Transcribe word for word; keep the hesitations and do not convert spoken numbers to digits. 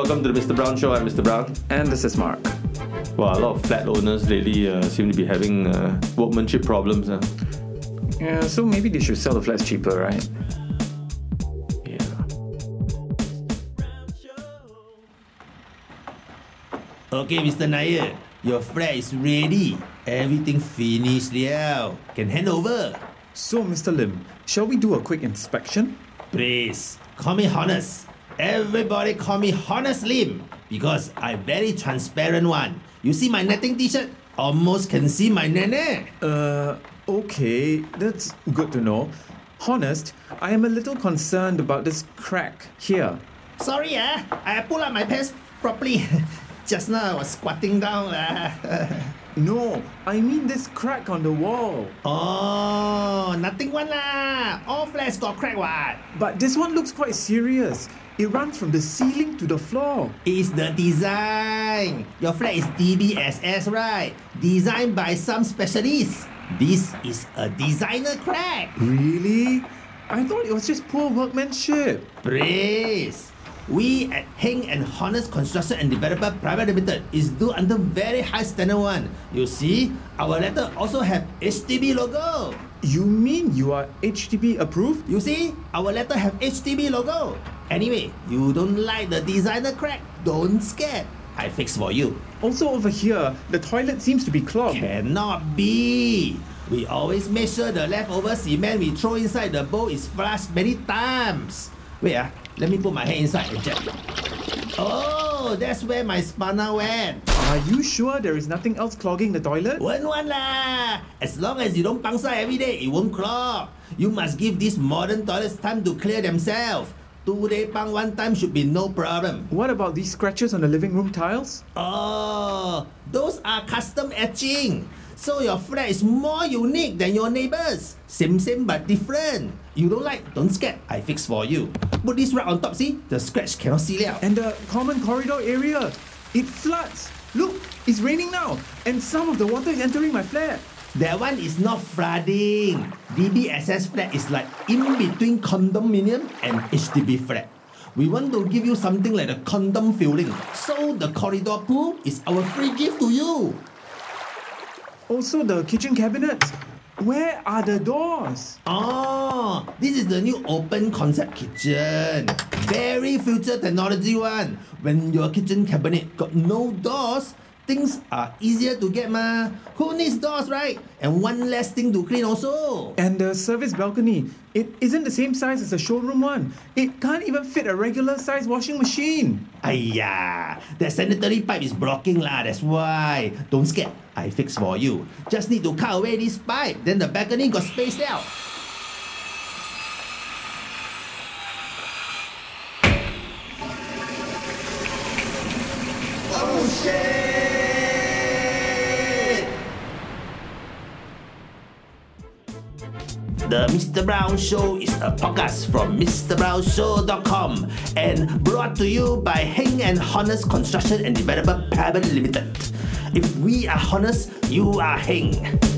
welcome to the Mister Brown Show. I'm Mister Brown. And this is Mark. Well, a lot of flat owners lately uh, seem to be having uh, workmanship problems. Uh. Yeah, so maybe they should sell the flats cheaper, right? Yeah. Okay, Mister Nair, your flat is ready. Everything finished liao. Can hand over. So, Mister Lim, shall we do a quick inspection? Please, call me Honest. Everybody call me Honest Lim because I'm very transparent one. You see my netting t-shirt? Almost can see my nene. Uh, okay, that's good to know. Honest, I am a little concerned about this crack here. Sorry ah, I pull up my pants properly. Just now I was squatting down lah. No, I mean this crack on the wall. Oh, nothing one lah. All flats got crack what? But this one looks quite serious. It runs from the ceiling to the floor. It's the design. Your flat is D B S S, right? Designed by some specialists. This is a designer crack. Really? I thought it was just poor workmanship. Please. We at Heng and Honest Construction and Developer Private Limited is do under very high standard one. You see, our letter also have H D B logo. You mean you are H D B approved? You see, our letter have H D B logo. Anyway, you don't like the designer crack? Don't scare. I fix for you. Also over here, the toilet seems to be clogged. Cannot be. We always make sure the leftover cement we throw inside the bowl is flushed many times. Wait ah, let me put my hand inside and check. Oh, that's where my spana went. Are you sure there is nothing else clogging the toilet? Won't one lah. As long as you don't pangsai every day, it won't clog. You must give these modern toilets time to clear themselves. Two day pang one time should be no problem. What about these scratches on the living room tiles? Oh, those are custom etching. So your flat is more unique than your neighbors. Same same but different. You don't like, don't scare. I fix for you. Put this right on top, see? The scratch cannot see liao. And the common corridor area, it floods. Look, it's raining now. And some of the water is entering my flat. That one is not flooding. D B S S flat is like in between condominium and H D B flat. We want to give you something like a condom feeling. So the corridor pool is our free gift to you. Also the kitchen cabinets. Where are the doors? Oh, this is the new open concept kitchen. Very future technology one. When your kitchen cabinet got no doors, things are easier to get ma. Who needs doors, right? And one less thing to clean also. And the service balcony, it isn't the same size as the showroom one. It can't even fit a regular size washing machine. Aiya, that sanitary pipe is blocking lah, that's why. Don't scare, I fix for you. Just need to cut away this pipe, then the balcony got space now. Oh shit! The Mister Brown Show is a podcast from Mister Brown Show dot com and brought to you by Heng and Honest Construction and Developer Private Limited. If we are honest, you are Heng.